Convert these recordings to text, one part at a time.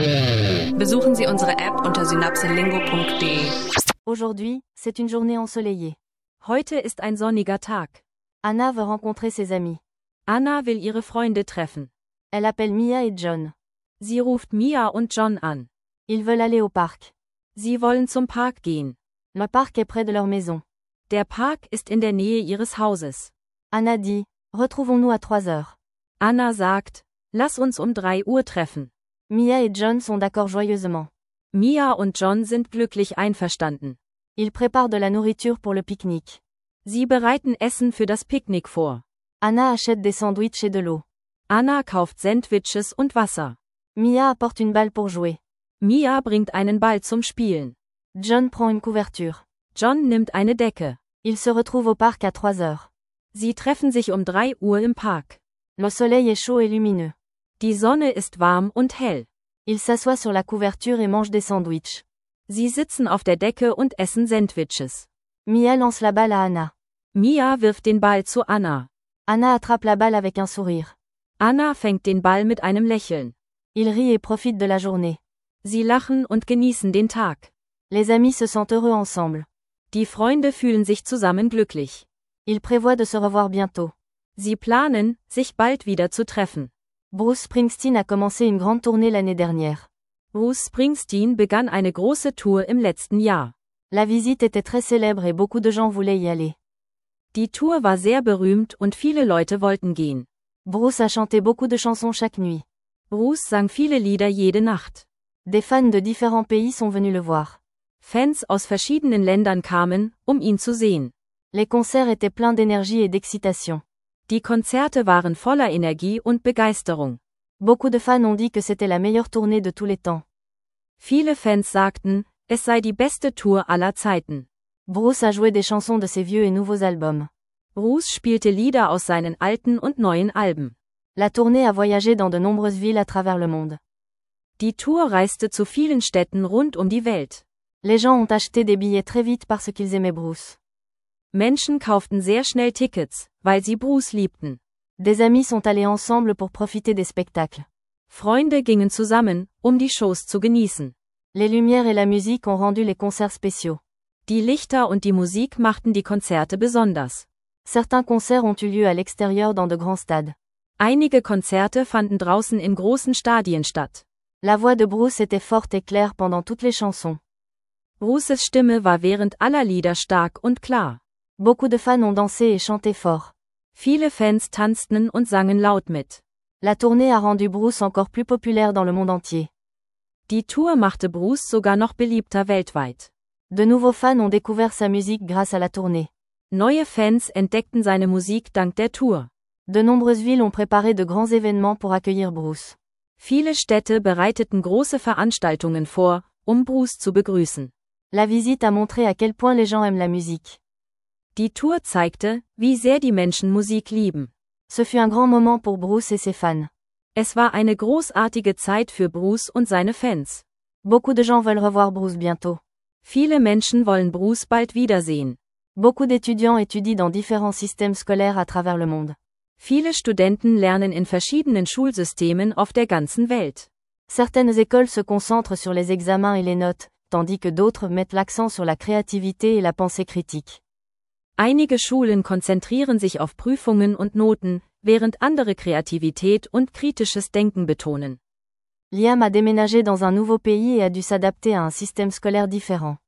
Besuchen Sie unsere App unter synapselingo.de. Aujourd'hui, c'est une journée ensoleillée. Heute ist ein sonniger Tag. Anna veut rencontrer ses amis. Anna will ihre Freunde treffen. Elle appelle Mia et John. Sie ruft Mia und John an. Ils veulent aller au parc. Sie wollen zum Park gehen. Le parc est près de leur maison. Der Park ist in der Nähe ihres Hauses. Anna dit, retrouvons-nous à 3 heures. Anna sagt, lass uns um 3 Uhr treffen. Mia et John sont d'accord joyeusement. Mia und John sind glücklich einverstanden. Ils préparent de la nourriture pour le pique-nique. Sie bereiten Essen für das Picknick vor. Anna achète des sandwichs et de l'eau. Anna kauft Sandwiches und Wasser. Mia apporte une balle pour jouer. Mia bringt einen Ball zum Spielen. John prend une couverture. John nimmt eine Decke. Ils se retrouvent au parc à 3 heures. Sie treffen sich um 3 Uhr im Park. Le soleil est chaud et lumineux. Die Sonne ist warm und hell. Ils s'assoient sur la couverture et mangent des sandwichs. Sie sitzen auf der Decke und essen Sandwiches. Mia lance la balle à Anna. Mia wirft den Ball zu Anna. Anna attrape la balle avec un sourire. Anna fängt den Ball mit einem Lächeln. Ils rient et profitent de la journée. Sie lachen und genießen den Tag. Les amis se sentent heureux ensemble. Die Freunde fühlen sich zusammen glücklich. Ils prévoient de se revoir bientôt. Sie planen, sich bald wieder zu treffen. Bruce Springsteen a commencé une grande tournée l'année dernière. Bruce Springsteen begann eine große Tour im letzten Jahr. La visite était très célèbre et beaucoup de gens voulaient y aller. Die Tour war sehr berühmt und viele Leute wollten gehen. Bruce a chanté beaucoup de chansons chaque nuit. Bruce sang viele Lieder jede Nacht. Des fans de différents pays sont venus le voir. Fans aus verschiedenen Ländern kamen, um ihn zu sehen. Les concerts étaient pleins d'énergie et d'excitation. Die Konzerte waren voller Energie und Begeisterung. Beaucoup de fans ont dit que c'était la meilleure tournée de tous les temps. Viele Fans sagten, es sei die beste Tour aller Zeiten. Bruce a joué des chansons de ses vieux et nouveaux albums. Bruce spielte Lieder aus seinen alten und neuen Alben. La tournée a voyagé dans de nombreuses villes à travers le monde. Die Tour reiste zu vielen Städten rund um die Welt. Les gens ont acheté des billets très vite parce qu'ils aimaient Bruce. Menschen kauften sehr schnell Tickets, weil sie Bruce liebten. Des amis sont allés ensemble pour profiter des spectacles. Freunde gingen zusammen, um die Shows zu genießen. Les lumières et la musique ont rendu les concerts spéciaux. Die Lichter und die Musik machten die Konzerte besonders. Certains concerts ont eu lieu à l'extérieur dans de grands stades. Einige Konzerte fanden draußen in großen Stadien statt. La voix de Bruce était forte et claire pendant toutes les chansons. Bruces Stimme war während aller Lieder stark und klar. Beaucoup de fans ont dansé et chanté fort. Viele Fans tanzten und sangen laut mit. La tournée a rendu Bruce encore plus populaire dans le monde entier. Die Tour machte Bruce sogar noch beliebter weltweit. De nouveaux fans ont découvert sa musique grâce à la tournée. Neue Fans entdeckten seine Musik dank der Tour. De nombreuses villes ont préparé de grands événements pour accueillir Bruce. Viele Städte bereiteten große Veranstaltungen vor, um Bruce zu begrüßen. La visite a montré à quel point les gens aiment la musique. Die Tour zeigte, wie sehr die Menschen Musik lieben. Ce fut un grand moment pour Bruce et ses fans. Es war eine großartige Zeit für Bruce und seine Fans. Beaucoup de gens veulent revoir Bruce bientôt. Viele Menschen wollen Bruce bald wiedersehen. Beaucoup d'étudiants étudient dans différents systèmes scolaires à travers le monde. Viele Studenten lernen in verschiedenen Schulsystemen auf der ganzen Welt. Certaines écoles se concentrent sur les examens et les notes, tandis que d'autres mettent l'accent sur la créativité et la pensée critique. Einige Schulen konzentrieren sich auf Prüfungen und Noten, während andere Kreativität und kritisches Denken betonen. Liam a déménagé dans un nouveau pays et a dû s'adapter à un système scolaire différent.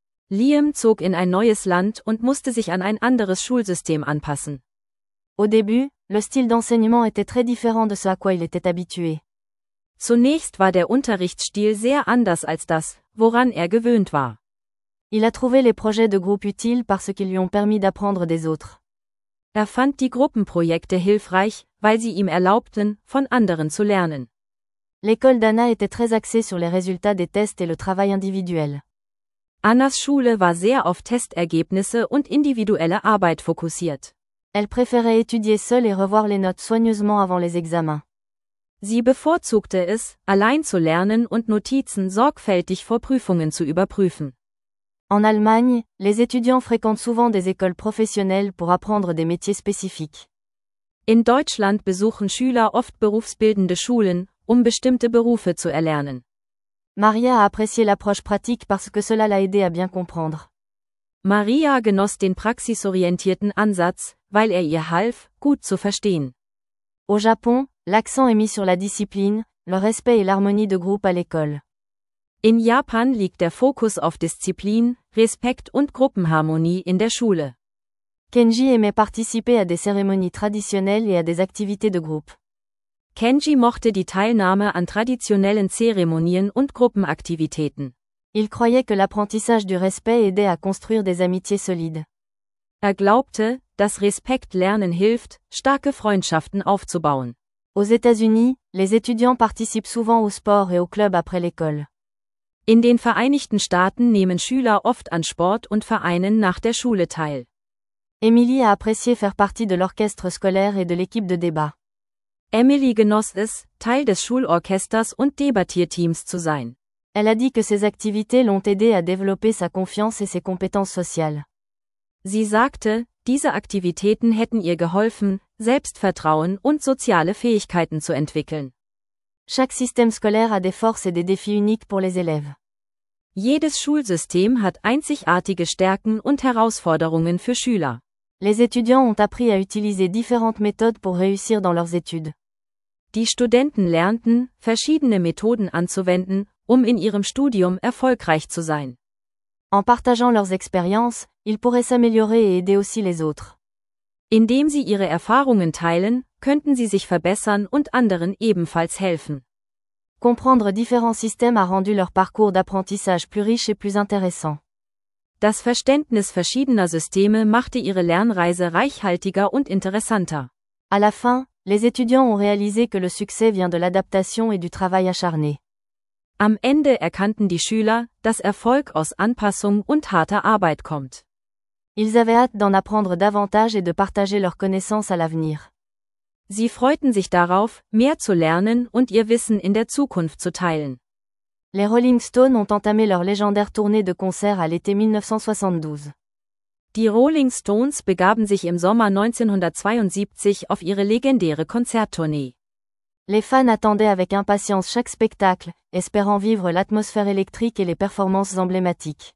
Liam zog in ein neues Land und musste sich an ein anderes Schulsystem anpassen. Au début, le style d'enseignement était très différent de ce à quoi il était habitué. Zunächst war der Unterrichtsstil sehr anders als das, woran er gewöhnt war. Il a trouvé les projets de groupe utiles parce qu'ils lui ont permis d'apprendre des autres. Er fand die Gruppenprojekte hilfreich, weil sie ihm erlaubten, von anderen zu lernen. L'école d'Anna était très axée sur les résultats des tests et le travail individuel. Annas Schule war sehr auf Testergebnisse und individuelle Arbeit fokussiert. Elle préférait étudier seule et revoir les notes soigneusement avant les examens. Sie bevorzugte es, allein zu lernen und Notizen sorgfältig vor Prüfungen zu überprüfen. En Allemagne, les étudiants fréquentent souvent des écoles professionnelles pour apprendre des métiers spécifiques. In Deutschland besuchen Schüler oft berufsbildende Schulen, um bestimmte Berufe zu erlernen. Maria a apprécié l'approche pratique parce que cela l'a aidé à bien comprendre. Maria genoss den praxisorientierten Ansatz, weil ihr half, gut zu verstehen. Au Japon, l'accent est mis sur la discipline, le respect et l'harmonie de groupe à l'école. In Japan liegt der Fokus auf Disziplin, Respekt und Gruppenharmonie in der Schule. Kenji aimait participer à des cérémonies traditionnelles et à des activités de groupe. Kenji mochte die Teilnahme an traditionellen Zeremonien und Gruppenaktivitäten. Il croyait que l'apprentissage du respect aidait à construire des amitiés solides. Glaubte, dass Respekt lernen hilft, starke Freundschaften aufzubauen. Aux États-Unis, les étudiants participent souvent au sport et au club après l'école. In den Vereinigten Staaten nehmen Schüler oft an Sport und Vereinen nach der Schule teil. Emily a apprécié faire partie de l'orchestre scolaire et de l'équipe de débat. Emily genoss es, Teil des Schulorchesters und Debattierteams zu sein. Elle a dit que ces activités l'ont aidé à développer sa confiance et ses compétences sociales. Sie sagte, diese Aktivitäten hätten ihr geholfen, Selbstvertrauen und soziale Fähigkeiten zu entwickeln. Chaque système scolaire a des forces et des défis uniques pour les élèves. Jedes Schulsystem hat einzigartige Stärken und Herausforderungen für Schüler. Les étudiants ont appris à utiliser différentes méthodes pour réussir dans leurs études. Die Studenten lernten, verschiedene Methoden anzuwenden, um in ihrem Studium erfolgreich zu sein. En partageant leurs expériences, ils pourraient s'améliorer et aider aussi les autres. Indem sie ihre Erfahrungen teilen, könnten sie sich verbessern und anderen ebenfalls helfen. Comprendre différents systèmes a rendu leur parcours d'apprentissage plus riche et plus intéressant. Das Verständnis verschiedener Systeme machte ihre Lernreise reichhaltiger und interessanter. À la fin, les étudiants ont réalisé que le succès vient de l'adaptation et du travail acharné. Am Ende erkannten die Schüler, dass Erfolg aus Anpassung und harter Arbeit kommt. Ils avaient hâte d'en apprendre davantage et de partager leurs connaissances à l'avenir. Sie freuten sich darauf, mehr zu lernen und ihr Wissen in der Zukunft zu teilen. Les Rolling Stones ont entamé leur légendaire tournée de concerts à l'été 1972. Die Rolling Stones begaben sich im Sommer 1972 auf ihre legendäre Konzerttournee. Les fans attendaient avec impatience chaque spectacle, espérant vivre l'atmosphère électrique et les performances emblématiques.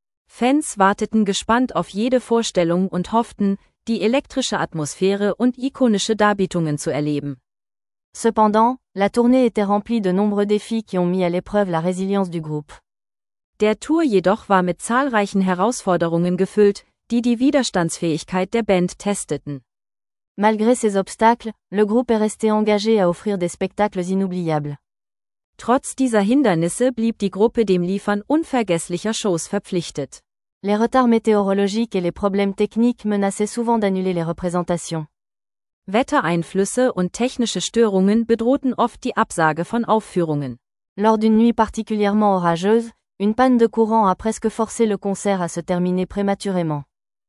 Fans warteten gespannt auf jede Vorstellung und hofften, die elektrische Atmosphäre und ikonische Darbietungen zu erleben. Cependant, la tournée était remplie de nombreux défis qui ont mis à l'épreuve la résilience du groupe. Der Tour jedoch war mit zahlreichen Herausforderungen gefüllt, die die Widerstandsfähigkeit der Band testeten. Malgré ces obstacles, le groupe est resté engagé à offrir des spectacles inoubliables. Trotz dieser Hindernisse blieb die Gruppe dem Liefern unvergesslicher Shows verpflichtet. Les retards météorologiques et les problèmes techniques menaçaient souvent d'annuler les représentations. Wettereinflüsse und technische Störungen bedrohten oft die Absage von Aufführungen. Lors d'une nuit particulièrement orageuse, une panne de courant a presque forcé le concert à se terminer prématurément.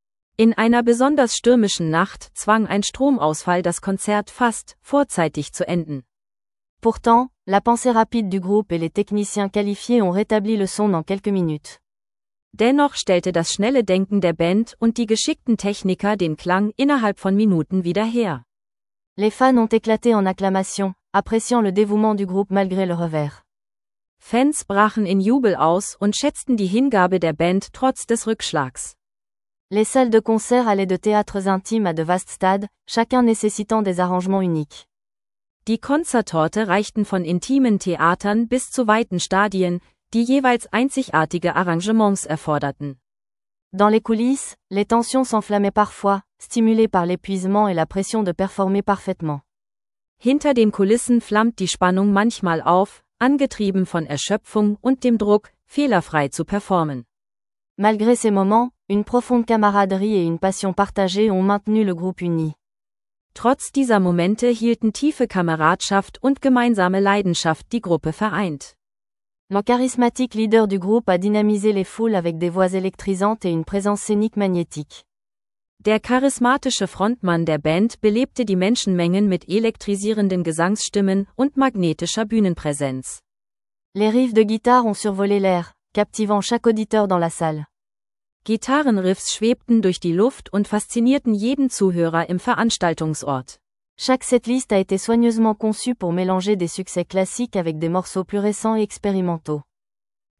In einer besonders stürmischen Nacht zwang ein Stromausfall das Konzert fast vorzeitig zu enden. Pourtant, la pensée rapide du groupe et les techniciens qualifiés ont rétabli le son en quelques minutes. Dennoch stellte das schnelle Denken der Band und die geschickten Techniker den Klang innerhalb von Minuten wieder her. Les fans ont éclaté en acclamations, appréciant le dévouement du groupe malgré le revers. Fans brachen in Jubel aus und schätzten die Hingabe der Band trotz des Rückschlags. Les salles de concert allaient de théâtres intimes à de vastes stades, chacun nécessitant des arrangements uniques. Die Konzertorte reichten von intimen Theatern bis zu weiten Stadien, die jeweils einzigartige Arrangements erforderten. Dans les coulisses, les tensions s'enflammaient parfois, stimulées par l'épuisement et la pression de performer parfaitement. Hinter den Kulissen flammt die Spannung manchmal auf, angetrieben von Erschöpfung und dem Druck, fehlerfrei zu performen. Malgré ces moments, une profonde camaraderie et une passion partagée ont maintenu le groupe uni. Trotz dieser Momente hielten tiefe Kameradschaft und gemeinsame Leidenschaft die Gruppe vereint. Le charismatique leader du groupe a dynamisé les foules avec des voix électrisantes et une présence scénique magnétique. Der charismatische Frontmann der Band belebte die Menschenmengen mit elektrisierenden Gesangsstimmen und magnetischer Bühnenpräsenz. Les riffs de guitare ont survolé l'air, captivant chaque auditeur dans la salle. Gitarrenriffs schwebten durch die Luft und faszinierten jeden Zuhörer im Veranstaltungsort. Chaque setlist a été soigneusement conçue pour mélanger des succès classiques avec des morceaux plus récents et expérimentaux.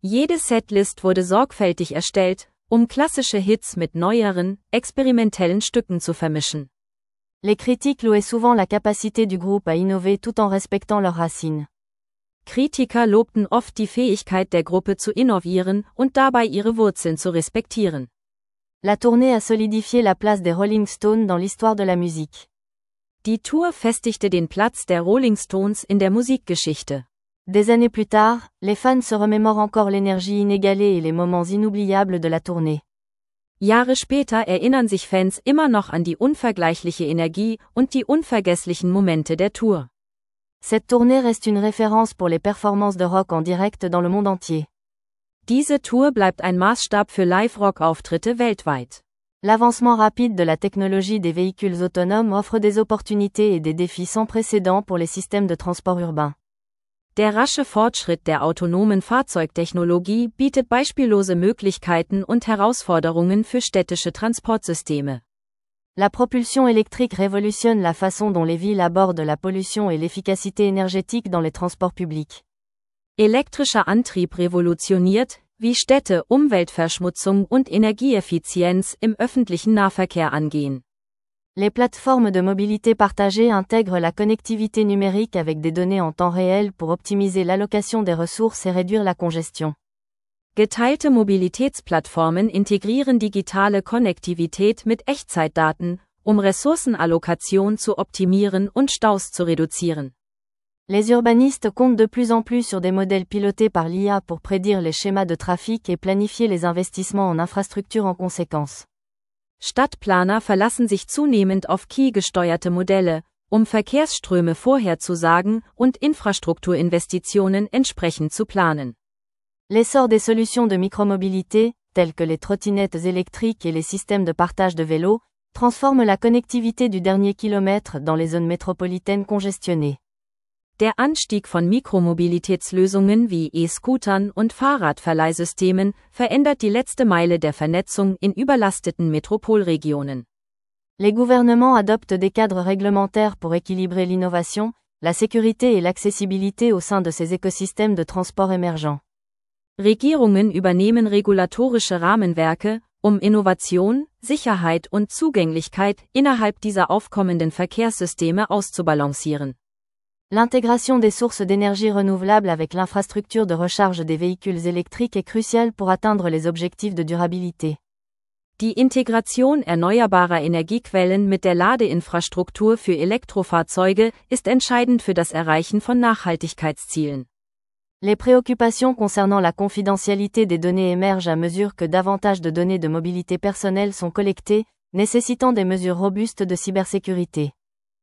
Jede Setlist wurde sorgfältig erstellt, um klassische Hits mit neueren, experimentellen Stücken zu vermischen. Les critiques louaient souvent la capacité du groupe à innover tout en respectant leurs racines. Kritiker lobten oft die Fähigkeit der Gruppe zu innovieren und dabei ihre Wurzeln zu respektieren. La tournée a solidifié la place des Rolling Stones dans l'histoire de la musique. Die Tour festigte den Platz der Rolling Stones in der Musikgeschichte. Des années plus tard, les fans se remémorent encore l'énergie inégalée et les moments inoubliables de la tournée. Jahre später erinnern sich Fans immer noch an die unvergleichliche Energie und die unvergesslichen Momente der Tour. Cette tournée reste une référence pour les performances de rock en direct dans le monde entier. Diese Tour bleibt ein Maßstab für Live-Rock-Auftritte weltweit. L'avancement rapide de la technologie des véhicules autonomes offre des opportunités et des défis sans précédent pour les systèmes de transport urbain. Der rasche Fortschritt der autonomen Fahrzeugtechnologie bietet beispiellose Möglichkeiten und Herausforderungen für städtische Transportsysteme. La propulsion électrique révolutionne la façon dont les villes abordent la pollution et l'efficacité énergétique dans les transports publics. Elektrischer Antrieb revolutioniert, wie Städte Umweltverschmutzung und Energieeffizienz im öffentlichen Nahverkehr angehen. Les plateformes de mobilité partagée intègrent la connectivité numérique avec des données en temps réel pour optimiser l'allocation des ressources et réduire la congestion. Geteilte Mobilitätsplattformen integrieren digitale Konnektivität mit Echtzeitdaten, um Ressourcenallokation zu optimieren und Staus zu reduzieren. Les urbanistes comptent de plus en plus sur des modèles pilotés par l'IA pour prédire les schémas de trafic et planifier les investissements en infrastructures en conséquence. Stadtplaner verlassen sich zunehmend auf KI-gesteuerte Modelle, um Verkehrsströme vorherzusagen und Infrastrukturinvestitionen entsprechend zu planen. L'essor des solutions de micromobilité, telles que les trottinettes électriques et les systèmes de partage de vélos, transforme la connectivité du dernier kilomètre dans les zones métropolitaines congestionnées. Der Anstieg von Mikromobilitätslösungen wie E-Scootern und Fahrradverleihsystemen verändert die letzte Meile der Vernetzung in überlasteten Metropolregionen. Les gouvernements adoptent des cadres réglementaires pour équilibrer l'innovation, la sécurité et l'accessibilité au sein de ces écosystèmes de transport émergents. Regierungen übernehmen regulatorische Rahmenwerke, um Innovation, Sicherheit und Zugänglichkeit innerhalb dieser aufkommenden Verkehrssysteme auszubalancieren. L'intégration des sources d'énergie renouvelables avec l'infrastructure de recharge des véhicules électriques est cruciale pour atteindre les objectifs de durabilité. Die Integration erneuerbarer Energiequellen mit der Ladeinfrastruktur für Elektrofahrzeuge ist entscheidend für das Erreichen von Nachhaltigkeitszielen. Les préoccupations concernant la confidentialité des données émergent à mesure que davantage de données de mobilité personnelle sont collectées, nécessitant des mesures robustes de cybersécurité.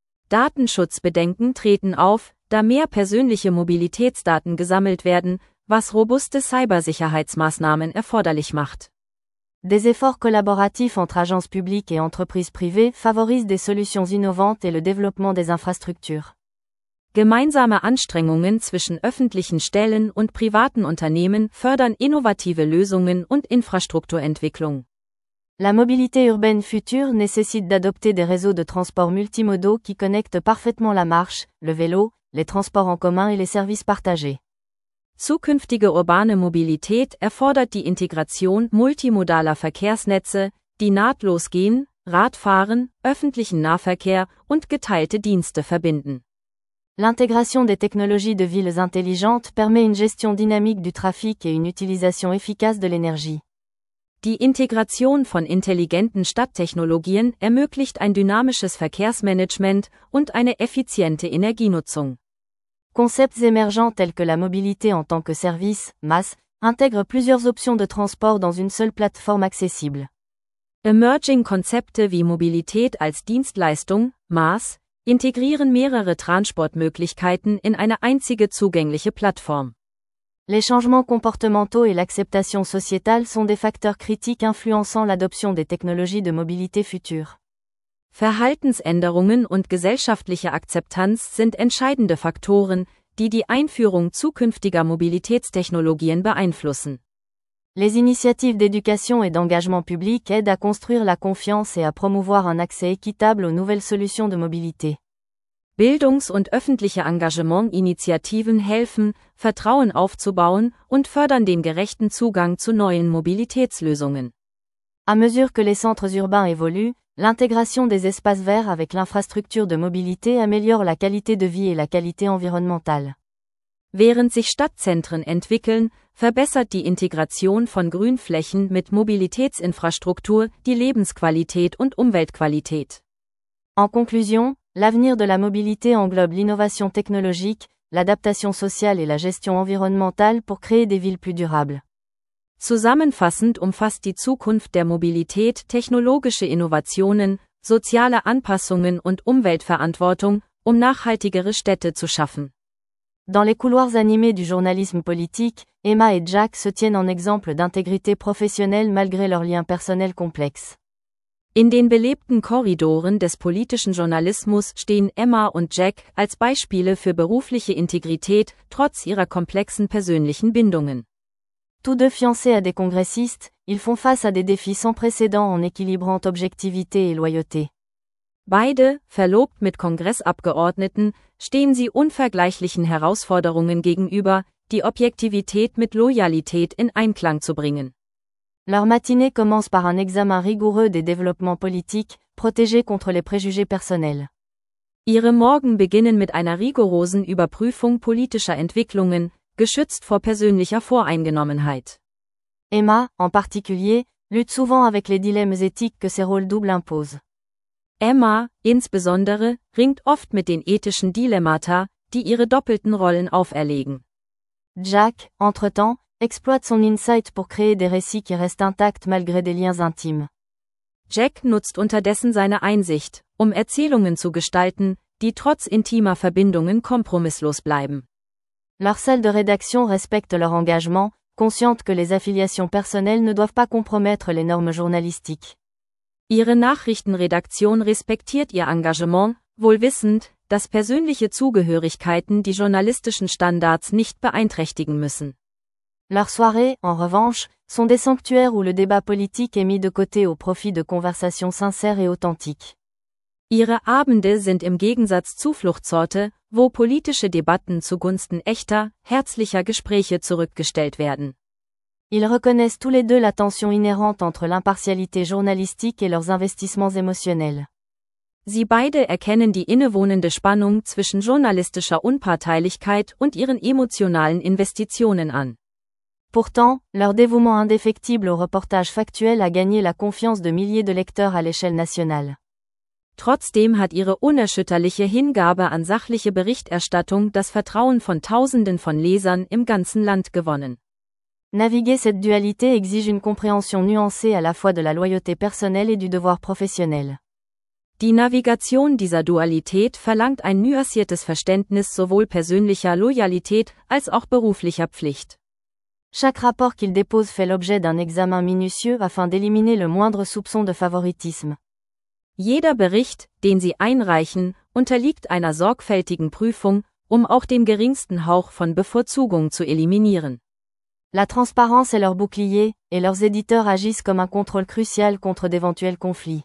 Datenschutzbedenken treten auf, da mehr persönliche Mobilitätsdaten gesammelt werden, was robuste Cybersicherheitsmaßnahmen erforderlich macht. Des efforts collaboratifs entre agences publiques et entreprises privées favorisent des solutions innovantes et le développement des infrastructures. Gemeinsame Anstrengungen zwischen öffentlichen Stellen und privaten Unternehmen fördern innovative Lösungen und Infrastrukturentwicklung. La mobilité urbaine future nécessite d'adopter des réseaux de transport multimodaux qui connectent parfaitement la marche, le vélo, les transports en commun et les services partagés. Zukünftige urbane Mobilität erfordert die Integration multimodaler Verkehrsnetze, die nahtlos gehen, Radfahren, öffentlichen Nahverkehr und geteilte Dienste verbinden. L'intégration des technologies de villes intelligentes permet une gestion dynamique du trafic et une utilisation efficace de l'énergie. Die Integration von intelligenten Stadttechnologien ermöglicht ein dynamisches Verkehrsmanagement und eine effiziente Energienutzung. Concepts émergents tels que la mobilité en tant que service, MaaS, intègrent plusieurs options de transport dans une seule plateforme accessible. Emerging Konzepte wie Mobilität als Dienstleistung, MaaS, integrieren mehrere Transportmöglichkeiten in eine einzige zugängliche Plattform. Les changements comportementaux et l'acceptation sociétale sont des facteurs critiques influençant l'adoption des technologies de mobilité future. Verhaltensänderungen und gesellschaftliche Akzeptanz sind entscheidende Faktoren, die die Einführung zukünftiger Mobilitätstechnologien beeinflussen. Les initiatives d'éducation et d'engagement public aident à construire la confiance et à promouvoir un accès équitable aux nouvelles solutions de mobilité. Bildungs- und öffentliche Engagement-Initiativen helfen, Vertrauen aufzubauen und fördern den gerechten Zugang zu neuen Mobilitätslösungen. À mesure que les centres urbains évoluent, l'intégration des espaces verts avec l'infrastructure de mobilité améliore la qualité de vie et la qualité environnementale. Während sich Stadtzentren entwickeln, verbessert die Integration von Grünflächen mit Mobilitätsinfrastruktur die Lebensqualität und Umweltqualität. En conclusion, l'avenir de la mobilité englobe l'innovation technologique, l'adaptation sociale et la gestion environnementale pour créer des villes plus durables. Zusammenfassend umfasst die Zukunft der Mobilität technologische Innovationen, soziale Anpassungen und Umweltverantwortung, um nachhaltigere Städte zu schaffen. Dans les couloirs animés du journalisme politique, Emma et Jack se tiennent en exemple d'intégrité professionnelle malgré leurs liens personnels complexes. In den belebten Korridoren des politischen Journalismus stehen Emma und Jack als Beispiele für berufliche Integrität trotz ihrer komplexen persönlichen Bindungen. Tous deux fiancés à des congressistes, ils font face à des défis sans précédent en équilibrant objectivité et loyauté. Beide, verlobt mit Kongressabgeordneten, stehen sie unvergleichlichen Herausforderungen gegenüber, die Objektivität mit Loyalität in Einklang zu bringen. Leur matinée commence par un examen rigoureux des développements politiques, protégés contre les préjugés personnels. Ihre Morgen beginnen mit einer rigorosen Überprüfung politischer Entwicklungen, geschützt vor persönlicher Voreingenommenheit. Emma, en particulier, lutte souvent avec les dilemmes éthiques que ses rôles doubles imposent. Emma, insbesondere, ringt oft mit den ethischen Dilemmata, die ihre doppelten Rollen auferlegen. Jack, entre-temps, exploite son insight pour créer des récits qui restent intacts malgré des liens intimes. Jack nutzt unterdessen seine Einsicht, um Erzählungen zu gestalten, die trotz intimer Verbindungen kompromisslos bleiben. Leurs salles de rédaction respectent leur engagement, conscientes que les affiliations personnelles ne doivent pas compromettre les normes journalistiques. Ihre Nachrichtenredaktion respektiert ihr Engagement, wohl wissend, dass persönliche Zugehörigkeiten die journalistischen Standards nicht beeinträchtigen müssen. Leurs soirées, en revanche, sont des sanctuaires où le débat politique est mis de côté au profit de conversations sincères et authentiques. Ihre Abende sind im Gegensatz Zufluchtsorte, wo politische Debatten zugunsten echter, herzlicher Gespräche zurückgestellt werden. Ils reconnaissent tous les deux la tension inhärente entre l'impartialité journalistique et leurs investissements émotionnels. Sie beide erkennen die innewohnende Spannung zwischen journalistischer Unparteilichkeit und ihren emotionalen Investitionen an. Pourtant, leur dévouement indéfectible au reportage factuel a gagné la confiance de milliers de lecteurs à l'échelle nationale. Trotzdem hat ihre unerschütterliche Hingabe an sachliche Berichterstattung das Vertrauen von Tausenden von Lesern im ganzen Land gewonnen. Naviguer cette dualité exige une compréhension nuancée à la fois de la loyauté personnelle et du devoir professionnel. Die Navigation dieser Dualität verlangt ein nuanciertes Verständnis sowohl persönlicher Loyalität als auch beruflicher Pflicht. Chaque rapport qu'ils déposent fait l'objet d'un examen minutieux afin d'éliminer le moindre soupçon de favoritisme. Jeder Bericht, den sie einreichen, unterliegt einer sorgfältigen Prüfung, um auch den geringsten Hauch von Bevorzugung zu eliminieren. La transparence est leur bouclier, et leurs éditeurs agissent comme un contrôle crucial contre d'éventuels conflits.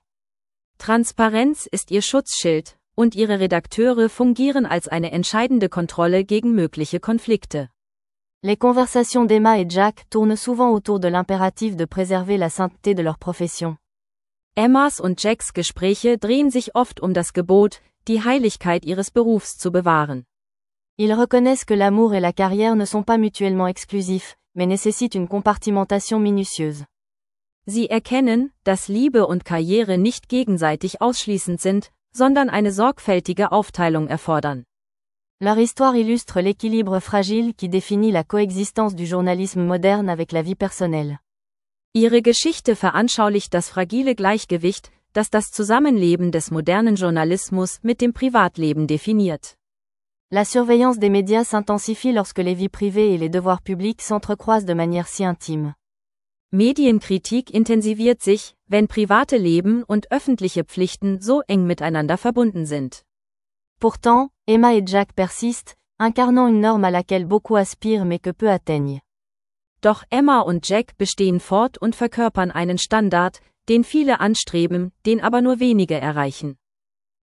Transparenz ist ihr Schutzschild, und ihre Redakteure fungieren als eine entscheidende Kontrolle gegen mögliche Konflikte. Les conversations d'Emma et Jack tournent souvent autour de l'impératif de préserver la sainteté de leur profession. Emmas und Jacks Gespräche drehen sich oft um das Gebot, die Heiligkeit ihres Berufs zu bewahren. Ils reconnaissent que l'amour et la carrière ne sont pas mutuellement exclusifs, mais nécessitent une compartimentation minutieuse. Sie erkennen, dass Liebe und Karriere nicht gegenseitig ausschließend sind, sondern eine sorgfältige Aufteilung erfordern. Leur histoire illustre l'équilibre fragile qui définit la coexistence du journalisme moderne avec la vie personnelle. Ihre Geschichte veranschaulicht das fragile Gleichgewicht, das das Zusammenleben des modernen Journalismus mit dem Privatleben definiert. La surveillance des médias s'intensifie lorsque les vies privées et les devoirs publics s'entrecroisent de manière si intime. Medienkritik intensiviert sich, wenn private Leben und öffentliche Pflichten so eng miteinander verbunden sind. Pourtant, Emma et Jack persistent, incarnant une norme à laquelle beaucoup aspirent mais que peu atteignent. Doch Emma und Jack bestehen fort und verkörpern einen Standard, den viele anstreben, den aber nur wenige erreichen.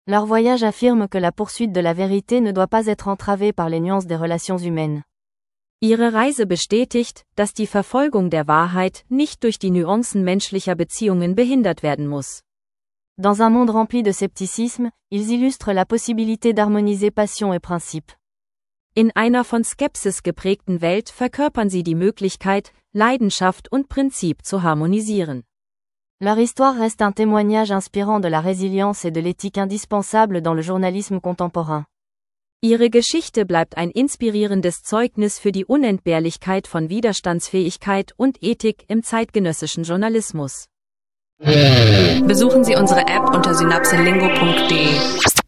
Leur voyage affirme que la poursuite de la vérité ne doit pas être entravée par les nuances des relations humaines. Ihre Reise bestätigt, dass die Verfolgung der Wahrheit nicht durch die Nuancen menschlicher Beziehungen behindert werden muss. Dans un monde rempli de scepticisme, ils illustrent la possibilité d'harmoniser passion et principe. In einer von Skepsis geprägten Welt verkörpern sie die Möglichkeit, Leidenschaft und Prinzip zu harmonisieren. Leur histoire reste un témoignage inspirant de la résilience et de l'éthique indispensable dans le journalisme contemporain. Ihre Geschichte bleibt ein inspirierendes Zeugnis für die Unentbehrlichkeit von Widerstandsfähigkeit und Ethik im zeitgenössischen Journalismus. Besuchen Sie unsere App unter synapselingo.de.